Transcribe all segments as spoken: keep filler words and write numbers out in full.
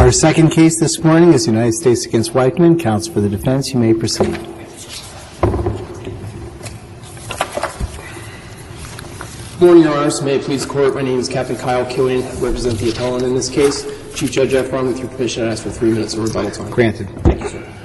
Our second case this morning is United States against Weichman. Counsel for the defense, you may proceed. Good morning, Your Honors. May it please the Court, my name is Captain Kyle Killian. I represent the appellant in this case. Chief Judge Efron, with your permission, I ask for three minutes of rebuttal time. Granted. Thank you, sir.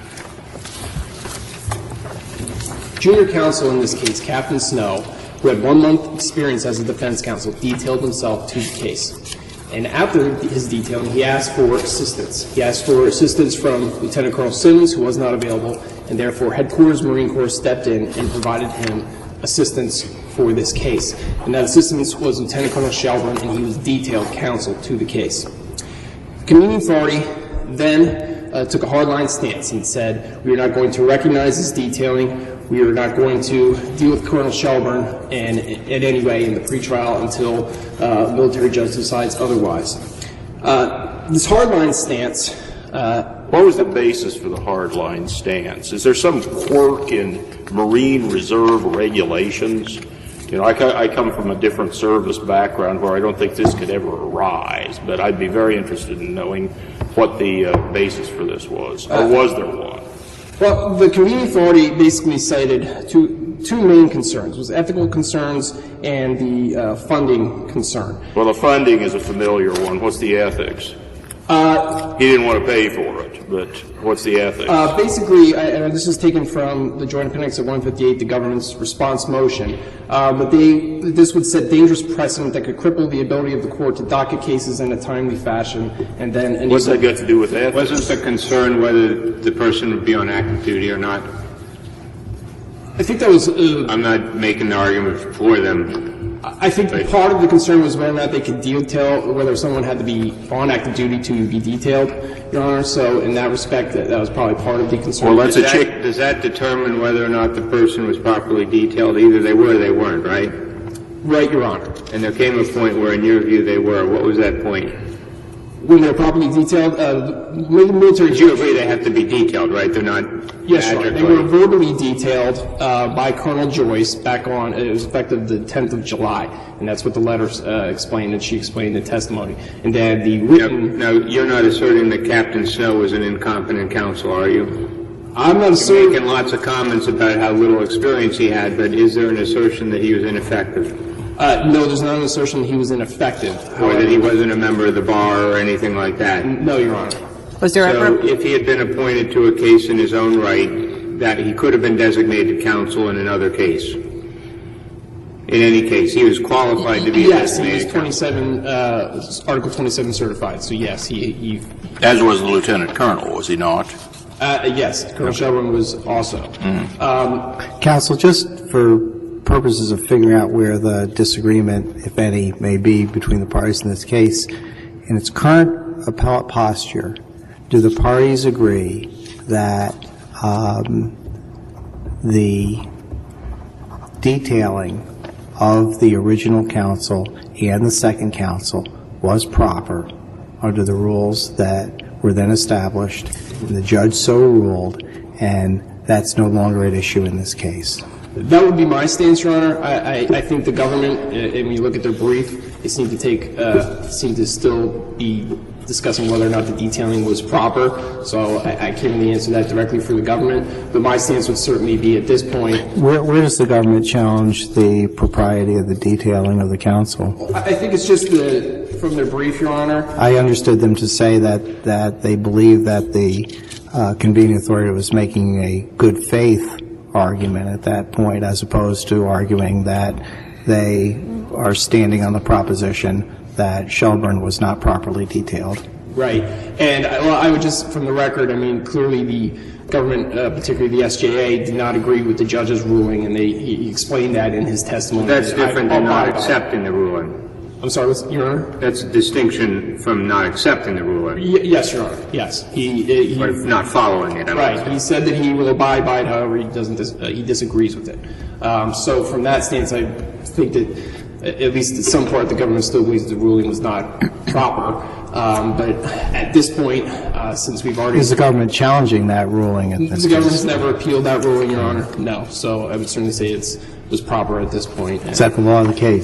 Junior counsel in this case, Captain Snow, who had one month experience as a defense counsel, detailed himself to the case. And after his detailing, he asked for assistance. He asked for assistance from Lieutenant Colonel Simmons, who was not available, and therefore Headquarters Marine Corps stepped in and provided him assistance for this case. And that assistance was Lieutenant Colonel Shelburne, and he was detailed counsel to the case. The Community Authority then uh, took a hardline stance and said, we are not going to recognize this detailing. We are not going to deal with Colonel Shelburne in, in any way in the pretrial until uh, military judge decides otherwise. Uh, this hardline stance. Uh, what was the basis for the hardline stance? Is there some quirk in Marine Reserve regulations? You know, I, I come from a different service background where I don't think this could ever arise, but I'd be very interested in knowing what the uh, basis for this was, or was there one? Well, the Community Authority basically cited two, two main concerns, was ethical concerns and the uh, funding concern. Well, the funding is a familiar one. What's the ethics? Uh, he didn't want to pay for it, but what's the ethics? Uh, basically, I, and this is taken from the Joint Appendix at one fifty-eight, the government's response motion, uh, but they, this would set dangerous precedent that could cripple the ability of the court to docket cases in a timely fashion, and then... And what's that got to do with ethics? Wasn't the concern whether the person would be on active duty or not? I think that was... Uh, I'm not making the argument for them. I think Right. part of the concern was whether or not they could detail, whether someone had to be on active duty to be detailed, Your Honor. So in that respect, that, that was probably part of the concern. Well, that's a check. Does that determine whether or not the person was properly detailed? Either they were or they weren't, right? Right, Your Honor. And there came a point where, in your view, they were. What was that point? When they're properly detailed, uh, the military... But you agree they have to be detailed, right? They're not... Yes, Your Honor. They were verbally detailed uh, by Colonel Joyce back on, it was effective the tenth of July, and that's what the letter uh, explained, and she explained in the testimony. And then the written... Now, now, you're not asserting that Captain Snow was an incompetent counsel, are you? I'm not You're asserting... making lots of comments about how little experience he had, but is there an assertion that he was ineffective? Uh, no, there's not an assertion he was ineffective. Or that he wasn't a member of the bar or anything like that? No, Your Honor. Was there So ever... if he had been appointed to a case in his own right, that he could have been designated counsel in another case? In any case, he was qualified to be yes, a designated he was twenty-seven, uh, Article twenty-seven certified, so yes, he... he As was the Lieutenant Colonel, was he not? uh, yes, Colonel okay. Shelburne was also. Mm-hmm. Um, Counsel, just for purposes of figuring out where the disagreement, if any, may be between the parties in this case, in its current appellate posture, do the parties agree that um, the detailing of the original counsel and the second counsel was proper under the rules that were then established, and the judge so ruled, and that's no longer at issue in this case? That would be my stance, Your Honor. I, I, I think the government, and when you look at their brief, they seem to take, uh, seem to still be discussing whether or not the detailing was proper. So I, I can't really answer that directly for the government. But my stance would certainly be at this point. Where, where does the government challenge the propriety of the detailing of the counsel? I think it's just the, from their brief, Your Honor. I understood them to say that, that they believe that the uh, convening authority was making a good faith argument at that point, as opposed to arguing that they are standing on the proposition that Shelburne was not properly detailed. Right. And I, well, I would just, from the record, I mean, clearly the government, uh, particularly the S J A, did not agree with the judge's ruling, and they, he explained that in his testimony. That's different than not accepting the ruling. I'm sorry, what's, Your Honor? That's a distinction from not accepting the ruling. Y- yes, Your Honor. Yes. He, he, But not following it. I right. He said that he will abide by it, however, he doesn't. Dis- uh, he disagrees with it. Um, so, from that stance, I think that at least at some part the government still believes the ruling was not proper. Um, but at this point, uh, since we've already... Is the government challenging that ruling in this The case? government has never appealed that ruling, Your Honor. No. So I would certainly say it's was proper at this point. Is that the law of the case?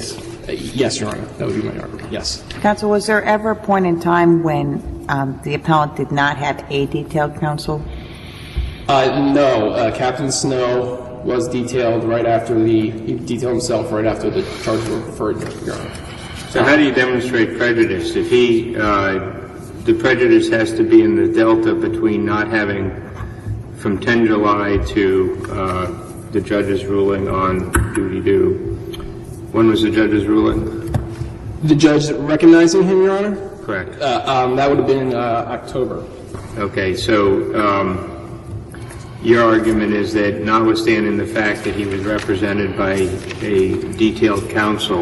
Uh, yes, Your Honor. That would be my argument. Yes. Counsel, was there ever a point in time when um, the appellant did not have a detailed counsel? Uh, no. Uh, Captain Snow was detailed right after the, he detailed himself right after the charges were referred to, Your Honor. So how do you demonstrate prejudice? If he, uh, the prejudice has to be in the delta between not having from tenth of July to uh, the judge's ruling on duty due. When was the judge's ruling? The judge recognizing him, Your Honor? Correct. Uh, um, that would have been uh, October. Okay, so um, your argument is that notwithstanding the fact that he was represented by a detailed counsel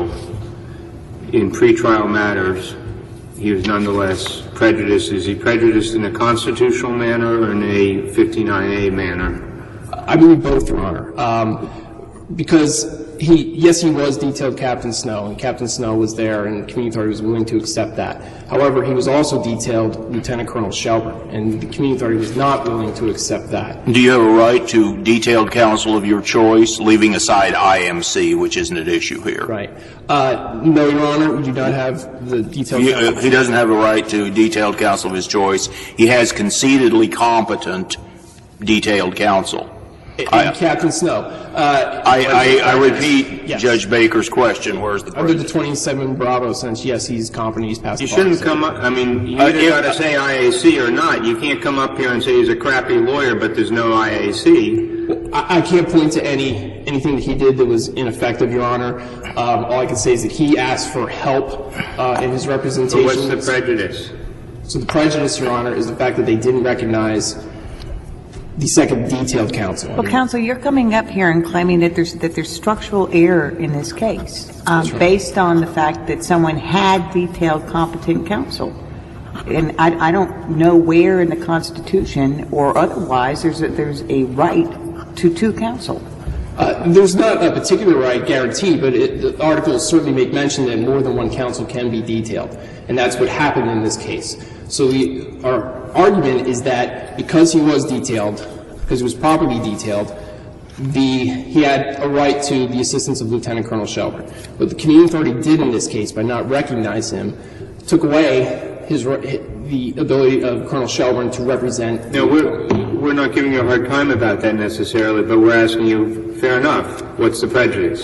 in pretrial matters, he was nonetheless prejudiced. Is he prejudiced in a constitutional manner or in a fifty-nine A manner? I believe both, Your Honor. Um, because he, yes, he was detailed Captain Snow, and Captain Snow was there, and the community authority was willing to accept that. However, he was also detailed Lieutenant Colonel Shelburne, and the community authority was not willing to accept that. Do you have a right to detailed counsel of your choice, leaving aside I M C, which isn't at issue here? Right. Uh, no, Your Honor, we do not have the detailed He, counsel. uh, he doesn't have a right to detailed counsel of his choice. He has concededly competent detailed counsel. In I, Captain Snow. Uh, I, I, I repeat yes. Judge Baker's question. Where's the Under the prejudice? twenty-seven Bravo sense, yes, he's competent. He's passed You the bar. shouldn't come up, I mean, you Uh, either if- got to say I A C or not. You can't come up here and say he's a crappy lawyer, but there's no I A C. I, I can't point to any anything that he did that was ineffective, Your Honor. Um, all I can say is that he asked for help uh, in his But representation. what's the prejudice? So the prejudice, Your Honor, is the fact that they didn't recognize the second detailed counsel. Well, counsel, you're coming up here and claiming that there's that there's structural error in this case, um, right. based on the fact that someone had detailed competent counsel. And I, I don't know where in the Constitution or otherwise there's a, there's a right to two counsel. Uh, there's not a particular right guaranteed, but it, the articles certainly make mention that more than one counsel can be detailed, and that's what happened in this case. So the, our argument is that because he was detailed, because he was properly detailed, the he had a right to the assistance of Lieutenant Colonel Shelburne. What the community authority did in this case by not recognizing him took away his the ability of Colonel Shelburne to represent. No, we're, we're not giving you a hard time about that necessarily, but we're asking you, fair enough, what's the prejudice?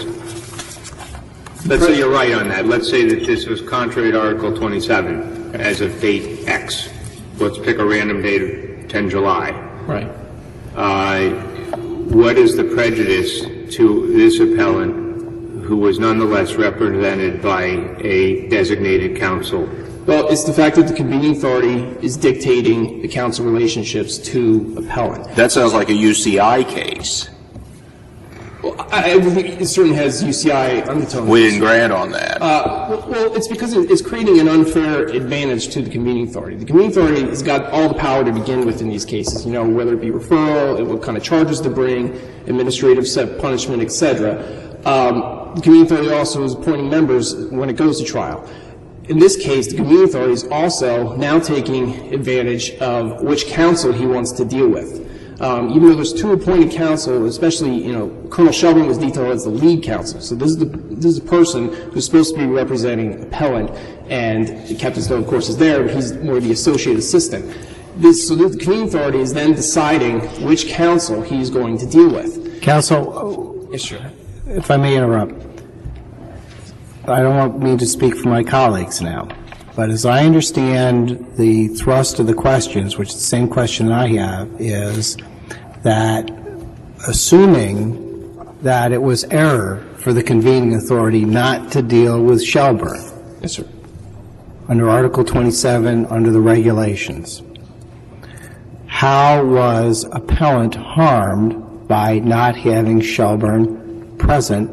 Let's say you're right on that. Let's say that this was contrary to Article twenty-seven as of date X. Let's pick a random date of tenth of July. Right. Uh, what is the prejudice to this appellant who was nonetheless represented by a designated counsel? Well, it's the fact that the convening authority is dictating the counsel relationships to appellant. That sounds like a U C I case. Well, I, I think it certainly has U C I undertones. We didn't grant on that. Uh, well, well, it's because it's creating an unfair advantage to the convening authority. The convening authority has got all the power to begin with in these cases, you know, whether it be referral, what kind of charges to bring, administrative punishment, et cetera. Um, the convening authority also is appointing members when it goes to trial. In this case, the convening authority is also now taking advantage of which counsel he wants to deal with. Um, even though there's two appointed counsel, especially, you know, Colonel Shelburne was detailed as the lead counsel. So this is the this is a person who's supposed to be representing appellant, and Captain Snow, of course, is there, but he's more the associate assistant. This, so the convening authority is then deciding which counsel he's going to deal with. Counsel, Yes, sure. if I may interrupt, I don't want me to speak for my colleagues now, but as I understand the thrust of the questions, which is the same question I have, is that assuming that it was error for the convening authority not to deal with Shelburne Yes, sir. under Article twenty-seven under the regulations, how was appellant harmed by not having Shelburne present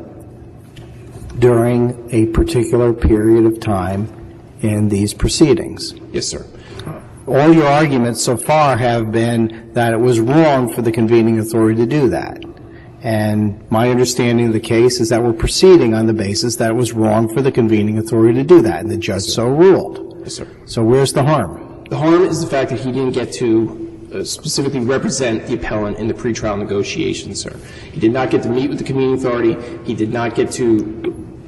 during a particular period of time in these proceedings? Yes, sir. All your arguments so far have been that it was wrong for the convening authority to do that. And my understanding of the case is that we're proceeding on the basis that it was wrong for the convening authority to do that, and the judge so ruled. Yes, sir. So where's the harm? The harm is the fact that he didn't get to uh, specifically represent the appellant in the pretrial negotiations, sir. He did not get to meet with the convening authority. He did not get to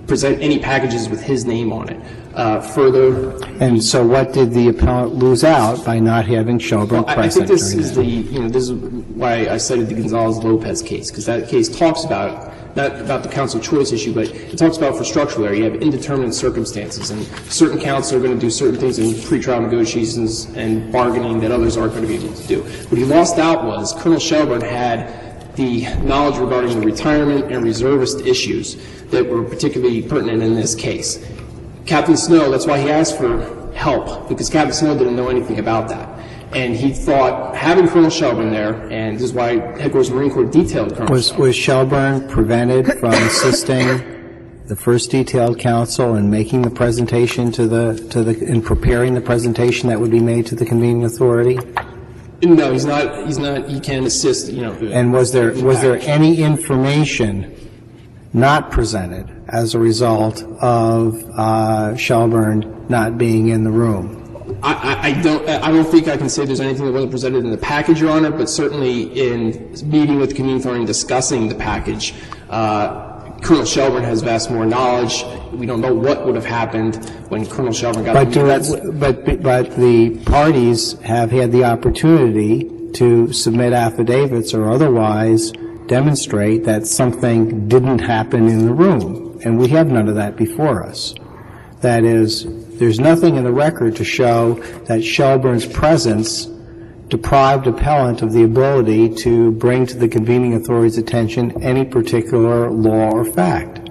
present any packages with his name on it. Uh, further, And so what did the appellant lose out by not having Shelburne well, I, I present think this during is that? the, you know, this is why I cited the Gonzalez-Lopez case, because that case talks about, not about the counsel choice issue, but it talks about for structural error, you have indeterminate circumstances, and certain counsel are going to do certain things in pretrial negotiations and bargaining that others aren't going to be able to do. What he lost out was Colonel Shelburne had the knowledge regarding the retirement and reservist issues that were particularly pertinent in this case. Captain Snow, that's why he asked for help, because Captain Snow didn't know anything about that. And he thought having Colonel Shelburne there, and this is why Headquarters Marine Corps detailed Colonel Was, Shelburne. was Shelburne prevented from assisting the first detailed counsel in making the presentation to the, to the, in preparing the presentation that would be made to the convening authority? No, he's not, he's not, he can assist, you know. And was there, was there any information not presented as a result of uh, Shelburne not being in the room? I, I, I don't, I don't think I can say there's anything that wasn't presented in the package, Your Honor, but certainly in meeting with the convening authority and discussing the package, uh, Colonel Shelburne has vast more knowledge. We don't know what would have happened when Colonel Shelburne got But, the do, but, but the parties have had the opportunity to submit affidavits or otherwise demonstrate that something didn't happen in the room, and we have none of that before us. That is, there's nothing in the record to show that Shelburne's presence deprived appellant of the ability to bring to the convening authority's attention any particular law or fact.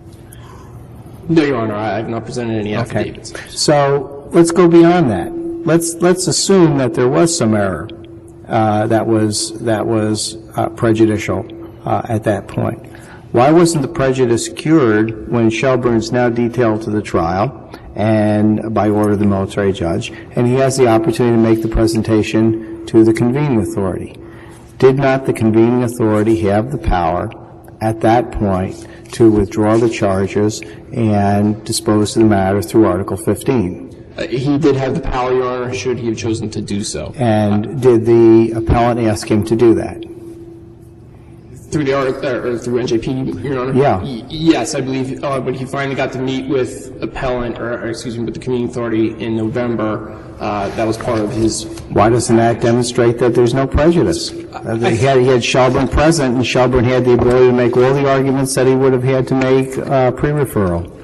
No, Your Honor, I have not presented any Okay. affidavits. So let's go beyond that. Let's let's assume that there was some error uh, that was that was uh, prejudicial uh, at that point. Why wasn't the prejudice cured when Shelburne's now detailed to the trial and by order of the military judge, and he has the opportunity to make the presentation to the convening authority? Did not the convening authority have the power at that point to withdraw the charges and dispose of the matter through Article fifteen? Uh, he did have the power, Your Honor, should he have chosen to do so. And did the appellant ask him to do that? Through the article, or through N J P, Your Honor? Yeah. Y- yes, I believe, uh, when he finally got to meet with appellant, or, or excuse me, with the convening authority in November, uh, that was part of his. Why doesn't that demonstrate that there's no prejudice? Uh, he, had, he had Shelburne present, and Shelburne had the ability to make all the arguments that he would have had to make uh, pre-referral.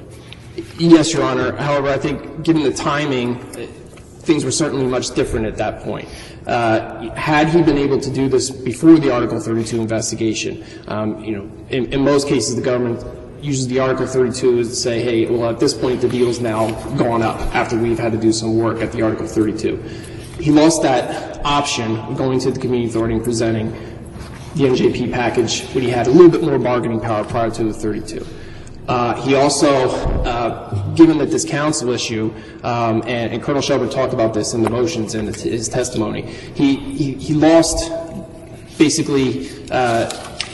Yes, Your Honor. However, I think given the timing, uh, things were certainly much different at that point. Uh, had he been able to do this before the Article thirty-two investigation, um, you know, in, in most cases the government uses the Article thirty-two to say, hey, well, at this point the deal's now gone up after we've had to do some work at the Article thirty-two. He lost that option of going to the convening authority and presenting the N J P package when he had a little bit more bargaining power prior to the thirty-two. Uh, he also, uh, given that this counsel issue, um, and, and Colonel Shelburne talked about this in the motions and his testimony, he, he, he lost basically uh,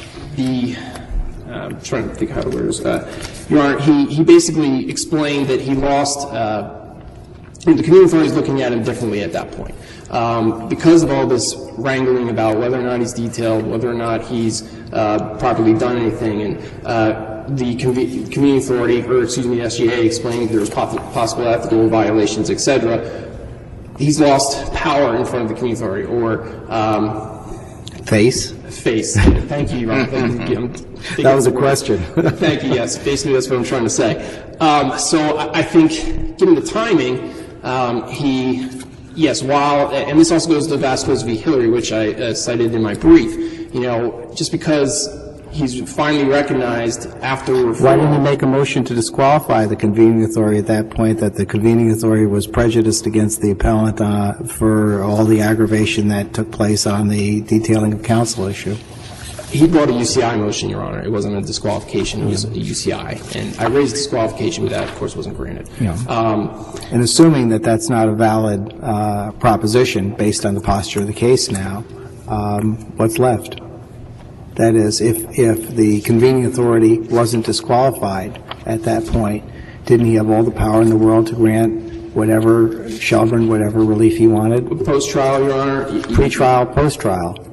the, uh, I'm trying to think how to word this, uh, Your Honor, he, he basically explained that he lost, uh, the convening authority is looking at him differently at that point. Um, because of all this wrangling about whether or not he's detailed, whether or not he's uh, properly done anything, and uh, the convening authority, or excuse me, the S G A explained there was possible ethical violations, et cetera, he's lost power in front of the convening authority, or um, Face? face. Thank you, Your Honor. Thank you. I'm That was a question. Thank you, yes. Basically, that's what I'm trying to say. Um, so I, I think, given the timing, um, he, yes, while, and this also goes to Vasquez v. Hillary, which I uh, cited in my brief, you know, just because he's finally recognized after referral. Why didn't he make a motion to disqualify the convening authority at that point, that the convening authority was prejudiced against the appellant uh, for all the aggravation that took place on the detailing of counsel issue? He brought a U C I motion, Your Honor. It wasn't a disqualification. It was a U C I. And I raised disqualification, but that, of course, wasn't granted. Yeah. Um, And assuming that that's not a valid uh, proposition based on the posture of the case now, um, what's left? That is, if, if the convening authority wasn't disqualified at that point, didn't he have all the power in the world to grant whatever, Shelburne, whatever relief he wanted? Post-trial, Your Honor. Pre-trial, post-trial?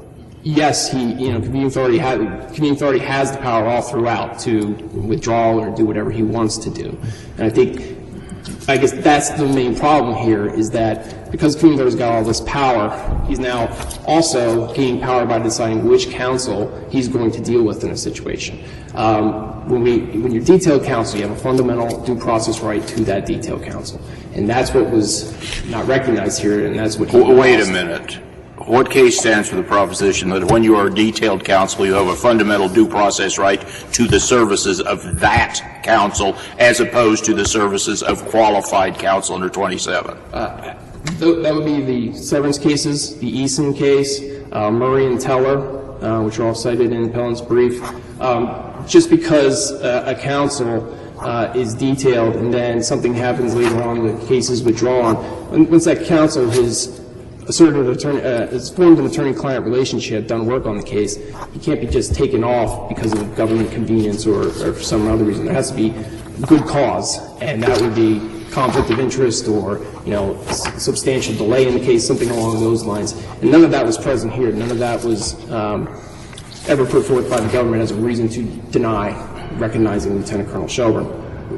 yes, he, you know, convening authority has, convening authority has the power all throughout to withdraw or do whatever he wants to do. And I think, I guess that's the main problem here, is that because convening authority's got all this power, he's now also gaining power by deciding which counsel he's going to deal with in a situation. Um, when we, when you're detailed counsel, you have a fundamental due process right to that detailed counsel. And that's what was not recognized here, and that's what he Well, wait lost. a minute. What case stands for the proposition that when you are detailed counsel, you have a fundamental due process right to the services of that counsel as opposed to the services of qualified counsel under twenty-seven? Uh, th- that would be the severance cases, the Eason case, uh, Murray and Teller, uh, which are all cited in Appellant's brief. Um, just because uh, a counsel uh, is detailed and then something happens later on, the case is withdrawn, once that counsel has asserted attorney, uh, has formed an attorney-client relationship, done work on the case, he can't be just taken off because of government convenience or, or for some other reason. There has to be good cause, and that would be conflict of interest or, you know, s- substantial delay in the case, something along those lines. And none of that was present here. None of that was um, ever put forth by the government as a reason to deny recognizing Lieutenant Colonel Shelburne.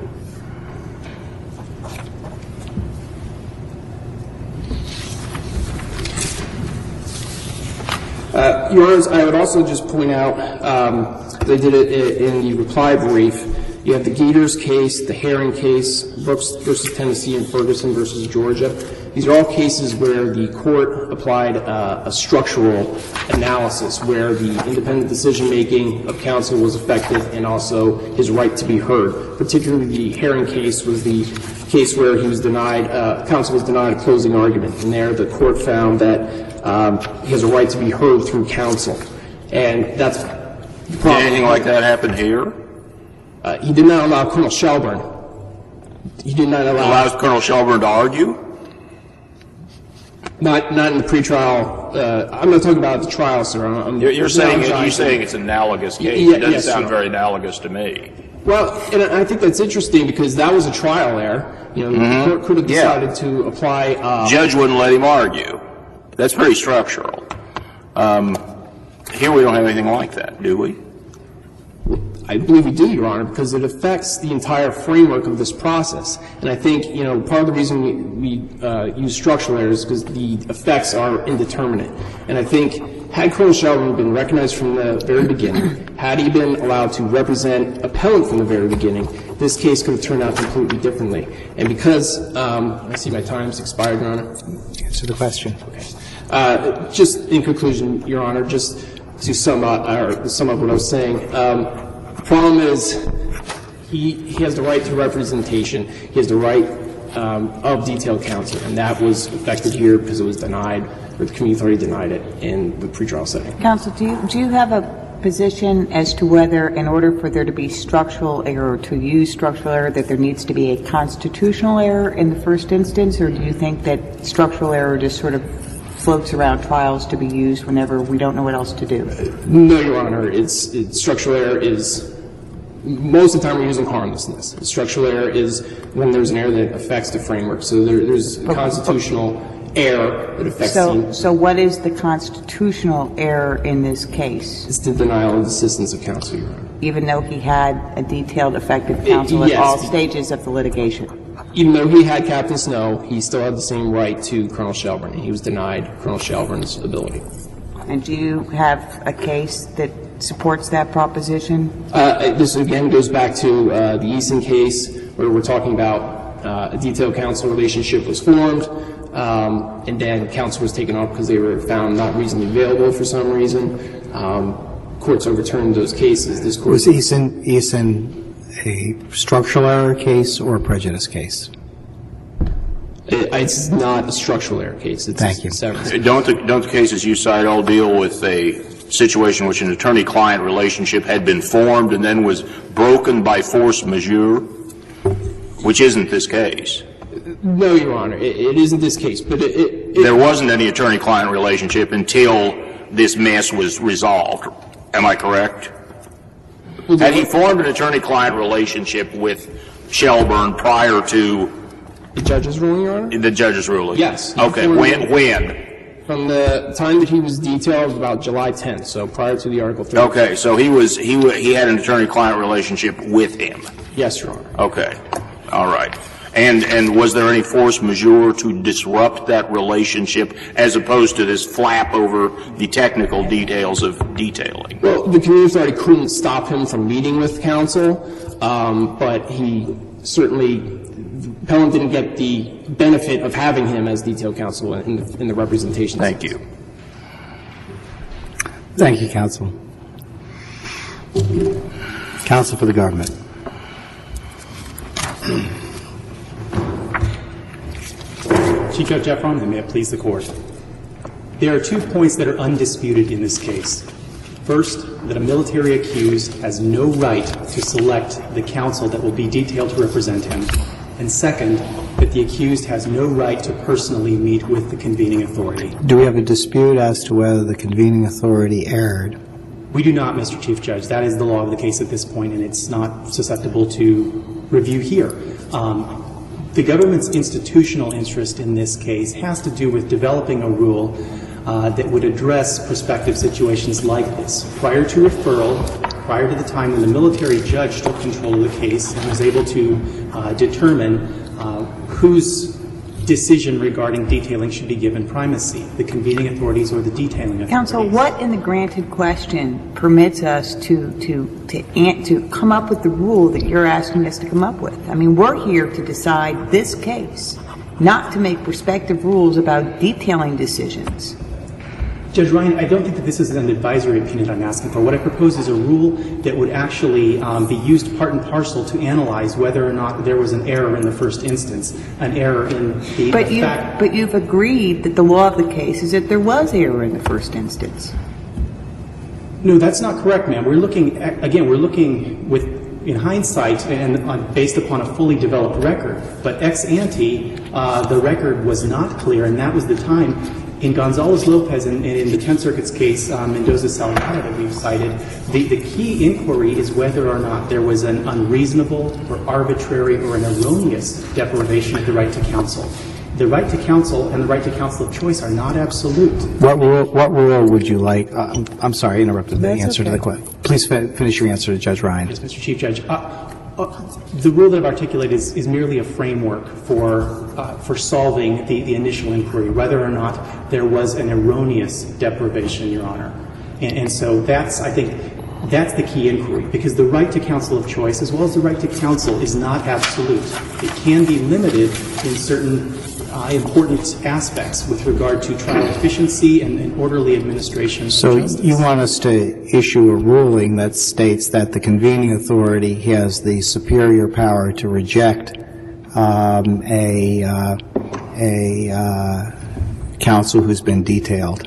Uh, Your Honors, I would also just point out, um, they did it in the reply brief, you have the Geters case, the Herring case, Brooks versus Tennessee, and Ferguson versus Georgia. These are all cases where the court applied uh, a structural analysis where the independent decision-making of counsel was affected and also his right to be heard. Particularly the Herring case was the case where he was denied, uh, counsel was denied a closing argument. And there the court found that um, he has a right to be heard through counsel. And that's the problem. Did anything like that happen here? Uh, he did not allow Colonel Shelburne. He did not allow. Allows Colonel Shelburne to argue? Not, not in the pretrial. Uh, I'm not talking about the trial, sir. I'm, I'm You're, you're saying it, I'm you're saying it's an analogous case. Yeah, it doesn't yes, sound Your very Honor. analogous to me. Well, and I think that's interesting because that was a trial error. You know, Mm-hmm. the court could have Yeah. decided to apply. Uh, Judge wouldn't let him argue. That's pretty structural. Um, here we don't have anything like that, do we? I believe we do, Your Honor, because it affects the entire framework of this process. And I think, you know, part of the reason we, we uh, use structural errors is because the effects are indeterminate. And I think had Colonel Shelburne been recognized from the very beginning, had he been allowed to represent appellant from the very beginning, this case could have turned out completely differently. And because um, I see my time's expired, Your Honor. Answer the question. Okay. Uh, just in conclusion, Your Honor, just to sum up, or sum up what I was saying, um, the problem is he, he has the right to representation. He has the right um, of detailed counsel, and that was affected here because it was denied, or the community authority denied it in the pretrial setting. Counsel, do you, do you have a position as to whether, in order for there to be structural error, to use structural error, that there needs to be a constitutional error in the first instance, or do you think that structural error just sort of floats around trials to be used whenever we don't know what else to do? No, Your Honor. It's, it's structural error is most of the time we're using harmlessness. Structural error is when there's an error that affects the framework. So there, there's a constitutional error that affects So, the so what is the constitutional error in this case? it's the denial of assistance of counsel, Your Honor. Even though he had a detailed, effective counsel at yes. all stages of the litigation? Even though he had Captain Snow, he still had the same right to Colonel Shelburne, and he was denied Colonel Shelburne's ability. And do you have a case that supports that proposition? Uh, this again goes back to uh, the Eason case, where we're talking about uh, a detailed counsel relationship was formed, um, and then counsel was taken off because they were found not reasonably available for some reason. Um, courts overturned those cases. This court Was Eason, Eason a structural error case or a prejudice case? It, it's not a structural error case. It's Thank you. severance. Don't the, don't the cases you cite all deal with a situation in which an attorney-client relationship had been formed and then was broken by force majeure, which isn't this case? No, Your Honor, it, it isn't this case, but it, it, it There wasn't any attorney-client relationship until this mess was resolved. Am I correct? well, Had he formed an attorney-client relationship with Shelburne prior to the judge's ruling, Your Honor? the judge's ruling? Yes. Okay. Before When? the- When? From the time that he was detailed, about July tenth, so prior to the Article three. Okay, so he was he wa- he had an attorney-client relationship with him. Yes, Your Honor. Okay, all right. And and was there any force majeure to disrupt that relationship, as opposed to this flap over the technical details of detailing? Well, the community authority couldn't stop him from meeting with counsel, um, but he certainly. Pelham didn't get the benefit of having him as detail counsel in the, in the representation. Thank you. Thank you, counsel. Counsel for the government. Chief Judge Efron, and may it please the Court. There are two points that are undisputed in this case. First, that a military accused has no right to select the counsel that will be detailed to represent him. And second, that the accused has no right to personally meet with the convening authority. Do we have a dispute as to whether the convening authority erred? We do not, Mister Chief Judge. That is the law of the case at this point, and it's not susceptible to review here. Um, the government's institutional interest in this case has to do with developing a rule uh, that would address prospective situations like this. Prior to referral, prior to the time when the military judge took control of the case and was able to uh, determine uh, whose decision regarding detailing should be given primacy, the convening authorities or the detailing authorities. Counsel, what in the granted question permits us to to to an- to come up with the rule that you're asking us to come up with? I mean, we're here to decide this case, not to make prospective rules about detailing decisions. Judge Ryan, I don't think that this is an advisory opinion I'm asking for. What I propose is a rule that would actually um, be used part and parcel to analyze whether or not there was an error in the first instance, an error in the, But, the you, fact. but you've agreed that the law of the case is that there was error in the first instance. No, that's not correct, ma'am. We're looking, at, again, we're looking with, in hindsight and uh, based upon a fully developed record. But ex ante, uh, the record was not clear, and that was the time. In Gonzalez-Lopez and in, in the Tenth Circuit's case, um, Mendoza-Salgado that we've cited, the, the key inquiry is whether or not there was an unreasonable or arbitrary or an erroneous deprivation of the right to counsel. The right to counsel and the right to counsel of choice are not absolute. What rule, what rule would you like? Uh, I'm, I'm sorry, I interrupted the That's answer okay. to the question. Please fi- finish your answer to Judge Ryan. Yes, Mister Chief Judge. Uh, Uh, the rule that I've articulated is, is merely a framework for uh, for solving the, the initial inquiry, whether or not there was an erroneous deprivation, Your Honor. And, and so that's, I think, that's the key inquiry, because the right to counsel of choice, as well as the right to counsel, is not absolute. It can be limited in certain uh, important aspects with regard to trial efficiency and, and orderly administration of So justice. you want us to issue a ruling that states that the convening authority has the superior power to reject um, a uh, a uh, counsel who's been detailed.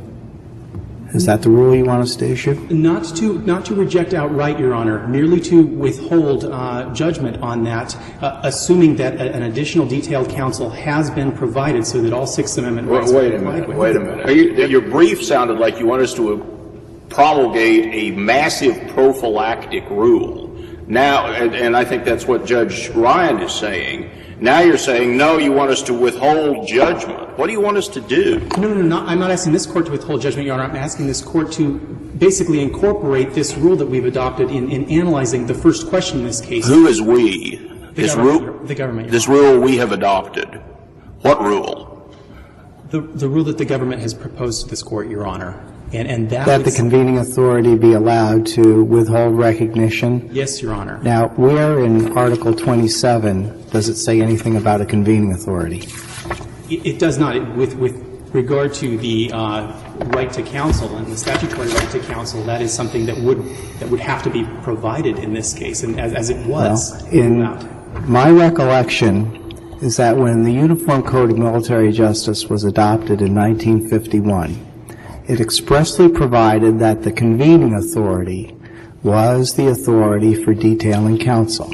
Is that the rule you want us to issue? Not to not to reject outright, Your Honor, merely to withhold uh, judgment on that, uh, assuming that a, an additional detailed counsel has been provided so that all Sixth Amendment rights Wait, wait are a complied minute, with. wait a minute. Are you, your brief sounded like you want us to promulgate a massive prophylactic rule. Now, and, and I think that's what Judge Ryan is saying. Now you're saying, no, you want us to withhold judgment. What do you want us to do? No, no, no, not, I'm not asking this Court to withhold judgment, Your Honor. I'm asking this Court to basically incorporate this rule that we've adopted in, in analyzing the first question in this case. Who is we? The This government, rule, the government, Your this Honor. rule we have adopted. What rule? The, the rule that the government has proposed to this Court, Your Honor. And, and that That the is- convening authority be allowed to withhold recognition? Yes, Your Honor. Now, where in Article twenty-seven does it say anything about a convening authority? It, it does not. It, with, with regard to the uh, right to counsel and the statutory right to counsel, that is something that would that would have to be provided in this case, and as, as it was. Well, in throughout. my recollection is that when the Uniform Code of Military Justice was adopted in nineteen fifty-one, it expressly provided that the convening authority was the authority for detailing counsel.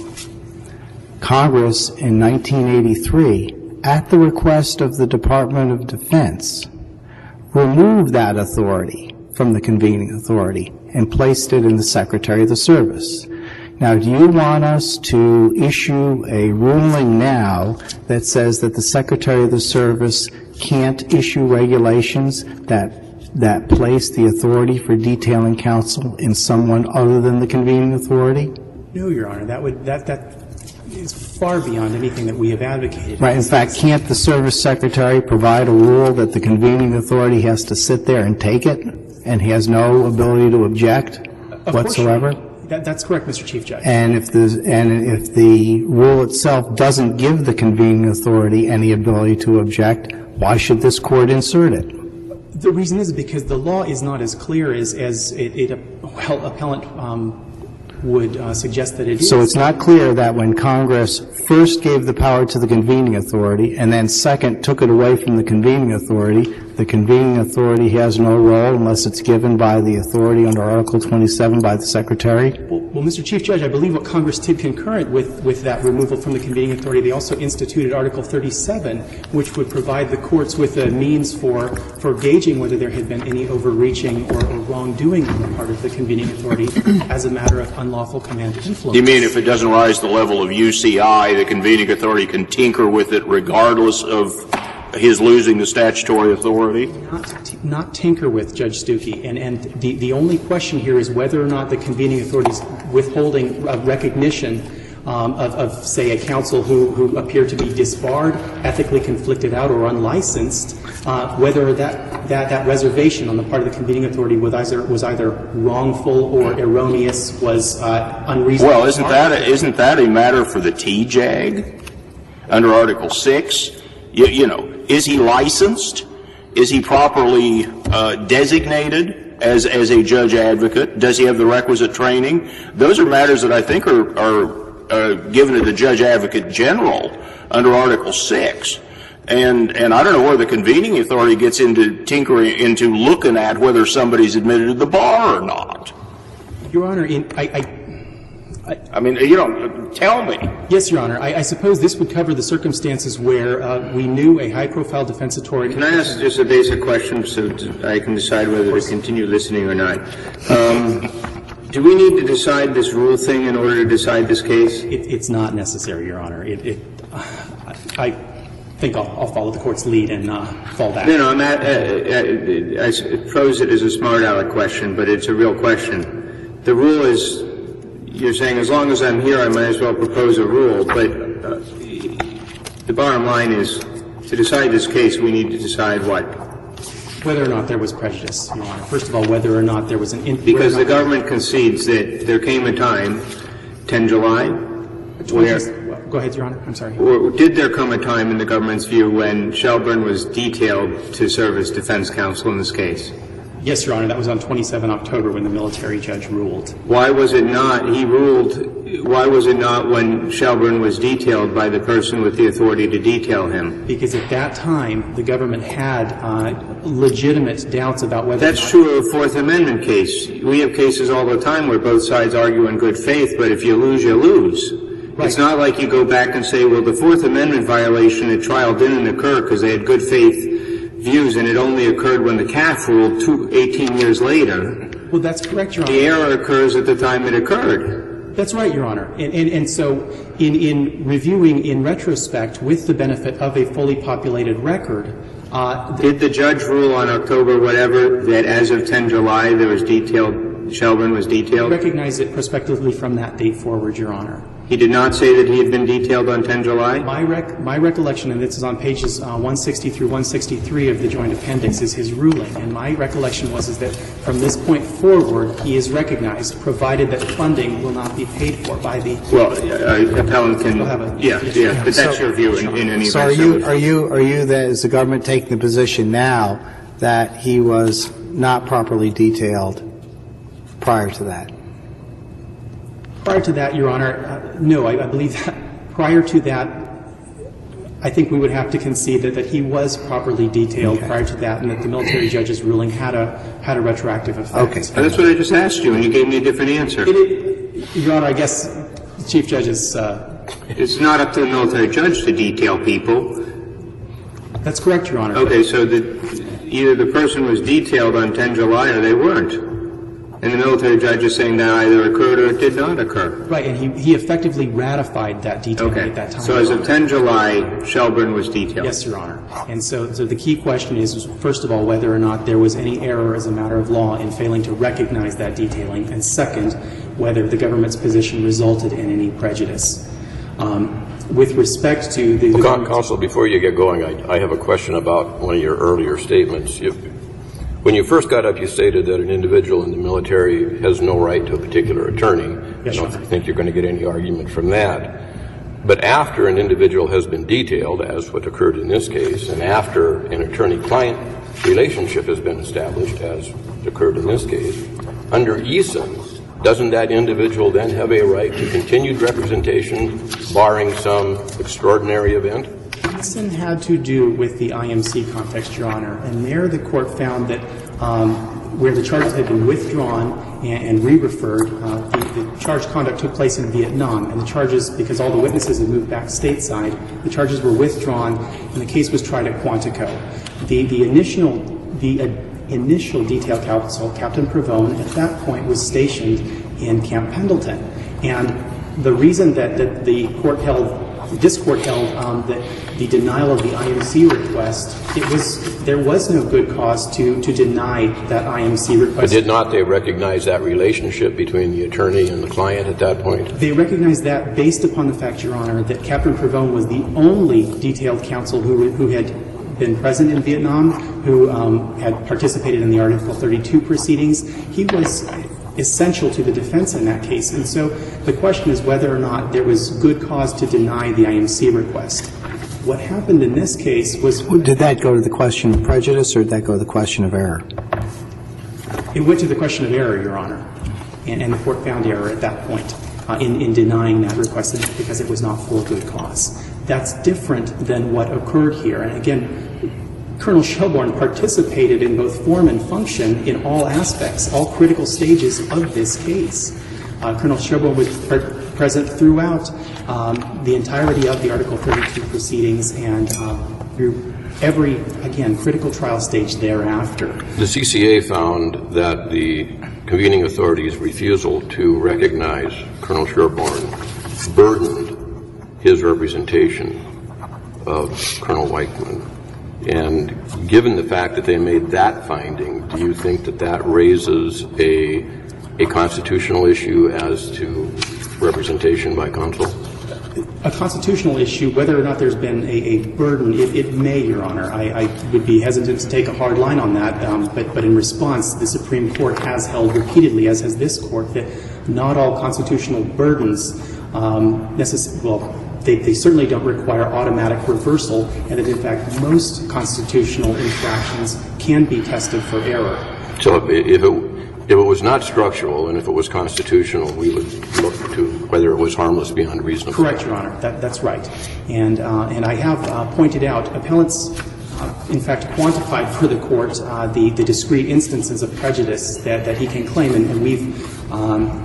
Congress in nineteen eighty-three, at the request of the Department of Defense, removed that authority from the convening authority and placed it in the Secretary of the Service. Now, do you want us to issue a ruling now that says that the Secretary of the Service can't issue regulations that that place the authority for detailing counsel in someone other than the convening authority? No, Your Honor. That would that that is far beyond anything that we have advocated. Right. In fact, can't the Service Secretary provide a rule that the convening authority has to sit there and take it, and he has no ability to object of whatsoever? That, that's correct, Mister Chief Judge. And if the and if the rule itself doesn't give the convening authority any ability to object, why should this Court insert it? The reason is because the law is not as clear as as it, it well, appellant um, would uh, suggest that it is. So it's not clear that when Congress first gave the power to the convening authority and then second took it away from the convening authority, the convening authority has no role unless it's given by the authority under Article twenty-seven by the Secretary? Well, well, Mister Chief Judge, I believe what Congress did concurrent with, with that removal from the convening authority, they also instituted Article thirty-seven, which would provide the courts with a means for, for gauging whether there had been any overreaching or, or wrongdoing on the part of the convening authority as a matter of unlawful command of influence. You mean if it doesn't rise to the level of U C I, the convening authority can tinker with it regardless of his losing the statutory authority? Not, not tinker with, Judge Stuckey. And, and the, the only question here is whether or not the convening authority's withholding of recognition um, of, of, say, a counsel who, who appeared to be disbarred, ethically conflicted out, or unlicensed, uh, whether that, that, that reservation on the part of the convening authority was either, was either wrongful or erroneous, was uh, unreasonable. Well, isn't that, a, isn't that a matter for the T J A G under Article six? You, you know, is he licensed? Is he properly uh, designated as as a judge advocate? Does he have the requisite training? Those are matters that I think are are uh, given to the judge advocate general under Article six. And and I don't know where the convening authority gets into tinkering into looking at whether somebody's admitted to the bar or not. Your Honor, in, I, I I, I mean, you know, tell me. Yes, Your Honor. I, I suppose this would cover the circumstances where uh, we knew a high-profile defense attorney. Can I ask just a basic question so I can decide whether to continue listening or not? Um, do we need to decide this rule thing in order to decide this case? It, it's not necessary, Your Honor. It, it, I think I'll, I'll follow the Court's lead and uh, fall back. No, no, I'm at, uh, uh, I pose it as a smart-aleck question, but it's a real question. The rule is, you're saying as long as I'm here, I might as well propose a rule, but uh, the bottom line is, to decide this case, we need to decide what? Whether or not there was prejudice, Your Honor. First of all, whether or not there was an... In- because the government concedes that there came a time, ten July, where... Go ahead, Your Honor. I'm sorry. Or did there come a time in the government's view when Shelburne was detailed to serve as defense counsel in this case? Yes, Your Honor. That was on the twenty-seventh of October when the military judge ruled. Why was it not, he ruled, why was it not when Shelburne was detailed by the person with the authority to detail him? Because at that time, the government had uh, legitimate doubts about whether... That's true of a Fourth Amendment case. We have cases all the time where both sides argue in good faith, but if you lose, you lose. Right. It's not like you go back and say, well, the Fourth Amendment violation at trial didn't occur because they had good faith views, and it only occurred when the C A F ruled two, eighteen years later. Well, that's correct, Your Honor. The error occurs at the time it occurred. That's right, Your Honor. And, and, and so in, in reviewing in retrospect with the benefit of a fully populated record, uh, did the judge rule on October whatever that as of ten July there was detailed, Shelburne was detailed? I recognize it prospectively from that date forward, Your Honor. He did not say that he had been detailed on ten July? My, rec- my recollection, and this is on pages uh, one sixty through one sixty-three of the Joint Appendix, is his ruling. And my recollection was is that from this point forward, he is recognized, provided that funding will not be paid for by the... Well, uh, appellant can... We'll have a, yeah, yeah, yeah, but that's so, your view in, in any so event. So are you, are you, are you, that is the government taking the position now that he was not properly detailed prior to that? Prior to that, Your Honor, uh, no, I, I believe that prior to that, I think we would have to concede that, that he was properly detailed okay. prior to that, and that the military judge's ruling had a had a retroactive effect. Okay. And that's what I just asked you, and you gave me a different answer. It, it, Your Honor, I guess the Chief Judge is... Uh, it's not up to the military judge to detail people. That's correct, Your Honor. Okay, so the, either the person was detailed on ten July or they weren't. And the military judge is saying that either occurred or it did not occur. Right, and he, he effectively ratified that detailing Okay. at that time. So as of ten July, Shelburne was detailed. Yes, Your Honor. And so, so the key question is, is, first of all, whether or not there was any error as a matter of law in failing to recognize that detailing, and second, whether the government's position resulted in any prejudice. Um, with respect to the... Well, the Counsel, before you get going, I, I have a question about one of your earlier statements. You, when you first got up, you stated that an individual in the military has no right to a particular attorney. Yes, I don't Your think you're going to get any argument from that. But after an individual has been detailed, as what occurred in this case, and after an attorney-client relationship has been established, as occurred in this case, under Eason, doesn't that individual then have a right to continued representation, barring some extraordinary event? Eason had to do with the I M C context, Your Honor, and there the court found that um, where the charges had been withdrawn and, and re-referred, uh, the, the charged conduct took place in Vietnam, and the charges, because all the witnesses had moved back stateside, the charges were withdrawn, and the case was tried at Quantico. The, the initial, the uh, initial detail counsel, Captain Provone, at that point was stationed in Camp Pendleton, and the reason that, that the court held, this court held um, that the denial of the I M C request, it was, there was no good cause to, to deny that I M C request. But did not they recognize that relationship between the attorney and the client at that point? They recognized that based upon the fact, Your Honor, that Captain Provone was the only detailed counsel who, who had been present in Vietnam, who um, had participated in the Article thirty-two proceedings. He was essential to the defense in that case. And so the question is whether or not there was good cause to deny the I M C request. What happened in this case was... Did that go to the question of prejudice, or did that go to the question of error? It went to the question of error, Your Honor, and, and the court found error at that point uh, in, in denying that request because it was not for good cause. That's different than what occurred here. And again, Colonel Shelburne participated in both form and function in all aspects, all critical stages of this case. Uh, Colonel Shelburne was pre- present throughout um, the entirety of the Article thirty-two proceedings and um, through every, again, critical trial stage thereafter. The C C A found that the convening authority's refusal to recognize Colonel Shelburne burdened his representation of Colonel Weichman. And given the fact that they made that finding, do you think that that raises a, a constitutional issue as to representation by counsel? A constitutional issue, whether or not there's been a, a burden, it, it may, Your Honor. I, I would be hesitant to take a hard line on that, um, but, but in response, the Supreme Court has held repeatedly, as has this Court, that not all constitutional burdens um, necess- well, They, they certainly don't require automatic reversal, and that, in fact, most constitutional infractions can be tested for error. So if it, if it was not structural and if it was constitutional, we would look to whether it was harmless beyond reasonable doubt. Correct, Your Honor. That, that's right. And, uh, and I have uh, pointed out, appellants, uh, in fact, quantified for the Court uh, the, the discrete instances of prejudice that, that he can claim, and, and we've um,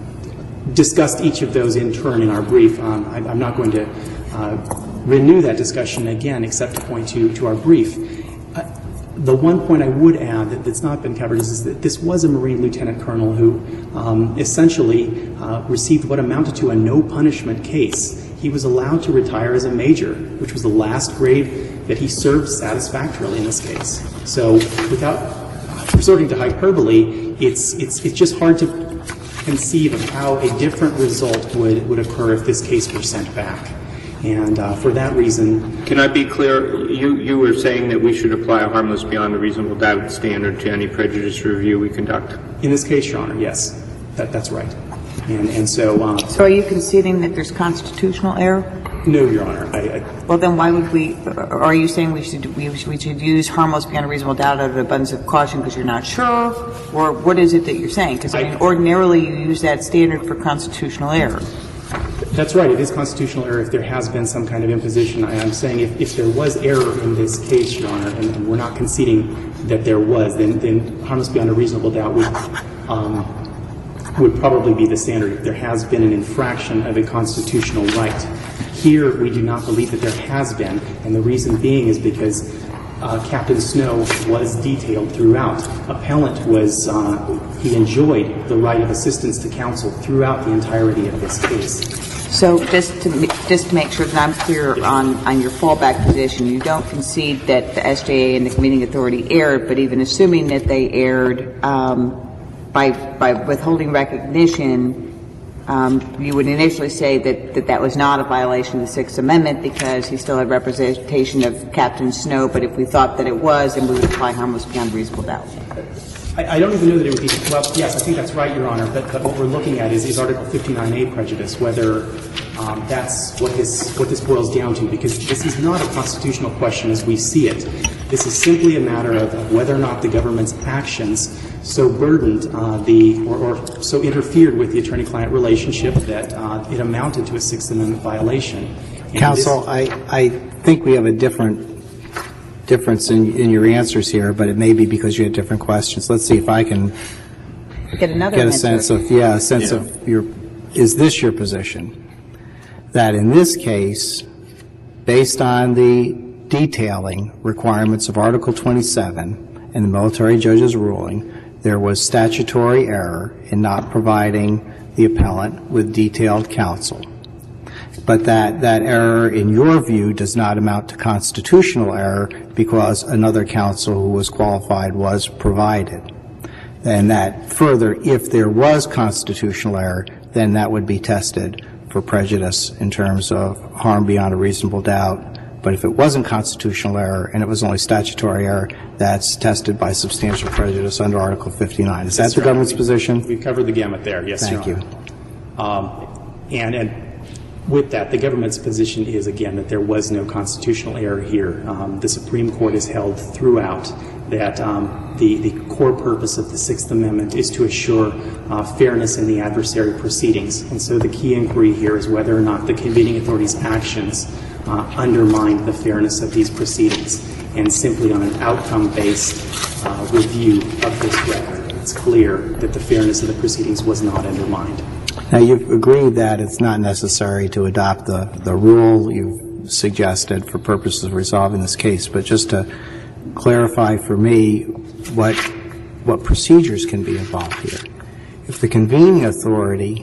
discussed each of those in turn in our brief. Um, I, I'm not going to uh, renew that discussion again, except to point to, to our brief. Uh, the one point I would add that, that's not been covered is, is that this was a Marine Lieutenant Colonel who um, essentially uh, received what amounted to a no-punishment case. He was allowed to retire as a major, which was the last grade that he served satisfactorily in this case. So without resorting to hyperbole, it's, it's, it's just hard to conceive of how a different result would, would occur if this case were sent back. And uh, for that reason... Can I be clear? You, you were saying that we should apply a harmless beyond a reasonable doubt standard to any prejudice review we conduct? In this case, Your Honor, yes. That, that's right. And, and so... Uh, so are you conceding that there's constitutional error? No, Your Honor. I, I, well, then why would we – are you saying we should we, we should use harmless beyond a reasonable doubt out of abundance of caution because you're not sure? Or what is it that you're saying? Because, I mean, ordinarily you use that standard for constitutional error. That's right. It is constitutional error if there has been some kind of imposition. I, I'm saying if, if there was error in this case, Your Honor, and, and we're not conceding that there was, then, then harmless beyond a reasonable doubt would um, would probably be the standard if there has been an infraction of a constitutional right. Here, we do not believe that there has been, and the reason being is because uh, Captain Snow was detailed throughout. Appellant was, uh, he enjoyed the right of assistance to counsel throughout the entirety of this case. So just to, just to make sure that I'm clear on, on your fallback position, you don't concede that the S J A and the convening authority erred, but even assuming that they erred um, by, by withholding recognition, um, you would initially say that, that that was not a violation of the Sixth Amendment because he still had representation of Captain Snow, but if we thought that it was, then we would apply harmless beyond reasonable doubt. I, I don't even know that it would be, well, yes, I think that's right, Your Honor, but, but what we're looking at is, is Article fifty-nine A prejudice, whether um, that's what this, what this boils down to, because this is not a constitutional question as we see it. This is simply a matter of whether or not the government's actions so burdened uh, the, or, or so interfered with the attorney-client relationship that uh, it amounted to a Sixth Amendment violation. And Counsel, this, I, I think we have a different difference in, in your answers here, but it may be because you had different questions. Let's see if I can get another get a answer. sense of, yeah, a sense yeah. of your, is this your position? That in this case, based on the detailing requirements of Article twenty-seven and the military judge's ruling, there was statutory error in not providing the appellant with detailed counsel. But that, that error, in your view, does not amount to constitutional error because another counsel who was qualified was provided. And that further, if there was constitutional error, then that would be tested for prejudice in terms of harm beyond a reasonable doubt. But if it wasn't constitutional error and it was only statutory error, that's tested by substantial prejudice under Article fifty-nine. Is that the government's position? We've covered the gamut there, yes, Thank Your Honor. you. Um, and, and with that, the government's position is, again, that there was no constitutional error here. Um, the Supreme Court has held throughout that um, the, the core purpose of the Sixth Amendment is to assure uh, fairness in the adversary proceedings. And so the key inquiry here is whether or not the convening authority's actions uh, undermine the fairness of these proceedings. And simply on an outcome-based uh, review of this record, it's clear that the fairness of the proceedings was not undermined. Now, you've agreed that it's not necessary to adopt the, the rule you've suggested for purposes of resolving this case, but just to clarify for me what, what procedures can be involved here. If the convening authority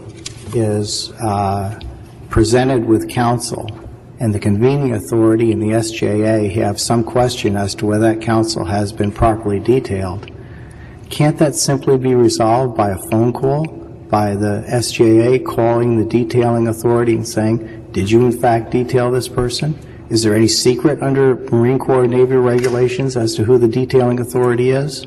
is uh, presented with counsel and the convening authority and the S J A have some question as to whether that counsel has been properly detailed, can't that simply be resolved by a phone call, by the S J A calling the detailing authority and saying, did you in fact detail this person? Is there any secret under Marine Corps and Navy regulations as to who the detailing authority is?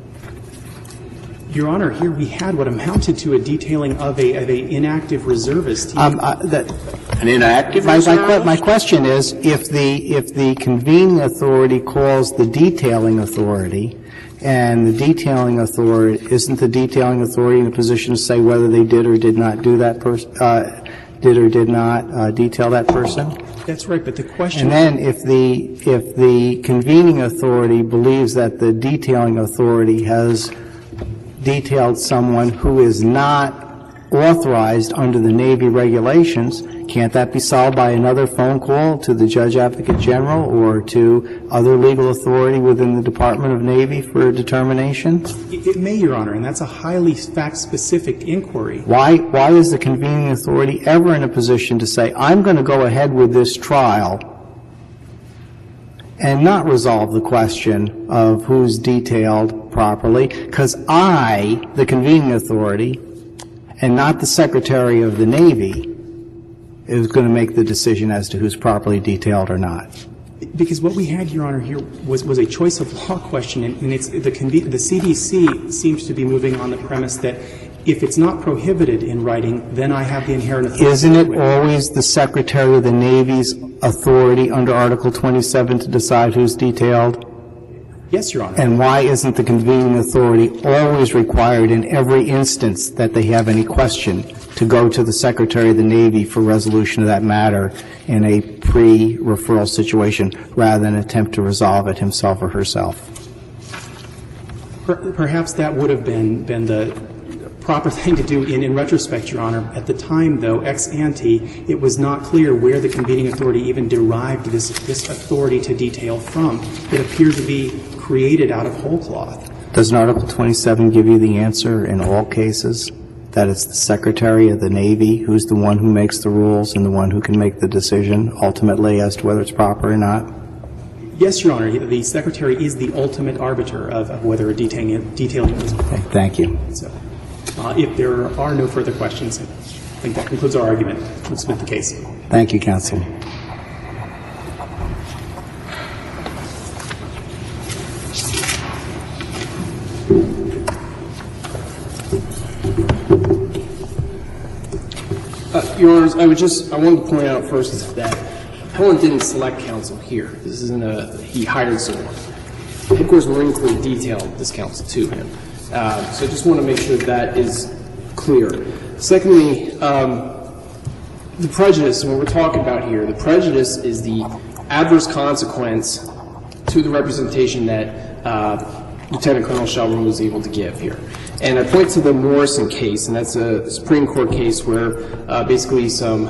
Your Honor, here we had what amounted to a detailing of a, of a inactive reservist. Um, uh, that, An inactive my, reservist? my, my question is, if the, if the convening authority calls the detailing authority, and the detailing authority, isn't the detailing authority in a position to say whether they did or did not do that person, uh, did or did not uh, detail that person? That's right, but the question... And then if the, if the convening authority believes that the detailing authority has detailed someone who is not authorized under the Navy regulations, can't that be solved by another phone call to the Judge Advocate General or to other legal authority within the Department of Navy for a determination? It, it may, Your Honor, and that's a highly fact-specific inquiry. Why, why is the convening authority ever in a position to say, I'm going to go ahead with this trial and not resolve the question of who's detailed properly, because I, the convening authority, and not the Secretary of the Navy, is going to make the decision as to who's properly detailed or not? Because what we had, Your Honor, here was, was a choice of law question, and, and it's the, the C D C seems to be moving on the premise that if it's not prohibited in writing, then I have the inherent authority. Isn't it always the Secretary of the Navy's authority under Article twenty-seven to decide who's detailed? Yes, Your Honor. And why isn't the convening authority always required in every instance that they have any question to go to the Secretary of the Navy for resolution of that matter in a pre-referral situation rather than attempt to resolve it himself or herself? Per, perhaps that would have been, been the proper thing to do in, in retrospect, Your Honor. At the time, though, ex ante, it was not clear where the convening authority even derived this, this authority to detail from. It appeared to be created out of whole cloth. Doesn't Article twenty-seven give you the answer in all cases, that it's the Secretary of the Navy who's the one who makes the rules and the one who can make the decision ultimately as to whether it's proper or not? Yes, Your Honor. The Secretary is the ultimate arbiter of, of whether a detailing, detailing is. Okay, thank you. So, uh, if there are no further questions, I think that concludes our argument. We'll submit the case. Thank you, counsel. Uh, Your Honors, I would just, I wanted to point out first that Appellant didn't select counsel here. This isn't a, he hired someone. Headquarters Marine Corps detailed this counsel to him. Uh, so I just want to make sure that is clear. Secondly, um, the prejudice, when we're talking about here, the prejudice is the adverse consequence to the representation that uh, Lieutenant Colonel Shelburne was able to give here. And I point to the Morrison case, and that's a Supreme Court case where uh, basically some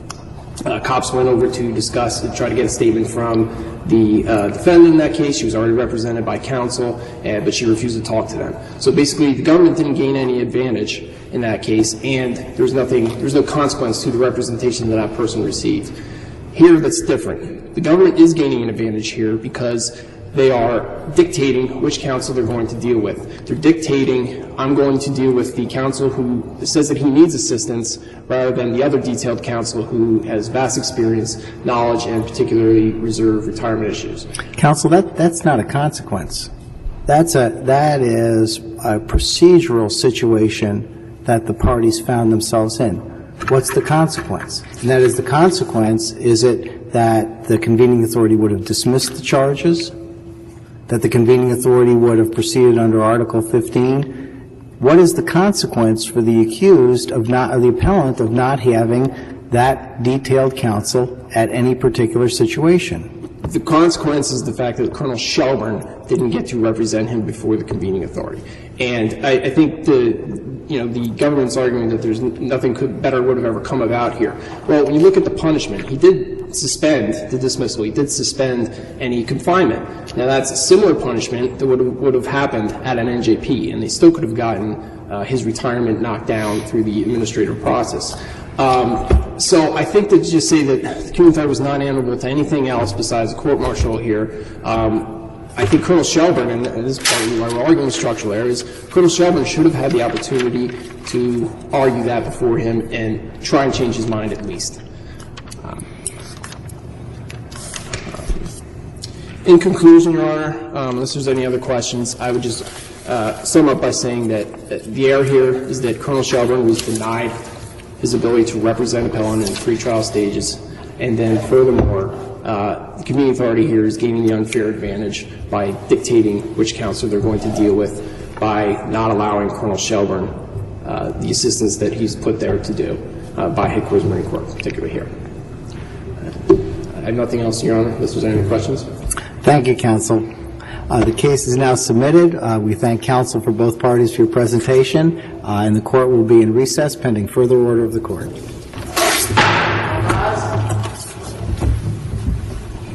uh, cops went over to discuss and try to get a statement from the uh, defendant in that case. She was already represented by counsel, uh, but she refused to talk to them. So basically, the government didn't gain any advantage in that case, and there was nothing, there was no consequence to the representation that that person received. Here, that's different. The government is gaining an advantage here because they are dictating which counsel they're going to deal with. They're dictating, I'm going to deal with the counsel who says that he needs assistance rather than the other detailed counsel who has vast experience, knowledge, and particularly reserve retirement issues. Counsel, that, that's not a consequence. That's a, that is a procedural situation that the parties found themselves in. What's the consequence? And that is, the consequence, is it that the convening authority would have dismissed the charges, that the convening authority would have proceeded under Article fifteen? What is the consequence for the accused of not, or the appellant of not having that detailed counsel at any particular situation? The consequence is the fact that Colonel Shelburne didn't get to represent him before the convening authority. And I, I think the, you know, the government's arguing that there's nothing could, better would have ever come about here. Well, when you look at the punishment, he did suspend the dismissal. He did suspend any confinement. Now, that's a similar punishment that would have, would have happened at an N J P, and they still could have gotten uh, his retirement knocked down through the administrative process. Um, so I think that to just say that the convening authority was not amenable to anything else besides a court-martial here, um, I think Colonel Shelburne, and this is part of why we're arguing structural errors, Colonel Shelburne should have had the opportunity to argue that before him and try and change his mind at least. Um, in conclusion, Your Honor, um, unless there's any other questions, I would just uh, sum up by saying that uh, the error here is that Colonel Shelburne was denied his ability to represent appellant in pretrial stages, and then furthermore, uh, the convening authority here is gaining the unfair advantage by dictating which counsel they're going to deal with by not allowing Colonel Shelburne uh, the assistance that he's put there to do uh, by Headquarters Marine Corps, particularly here. I have nothing else, Your Honor, unless there's any questions. Thank you, counsel. Uh, the case is now submitted. Uh, we thank counsel for both parties for your presentation, uh, and the court will be in recess pending further order of the court.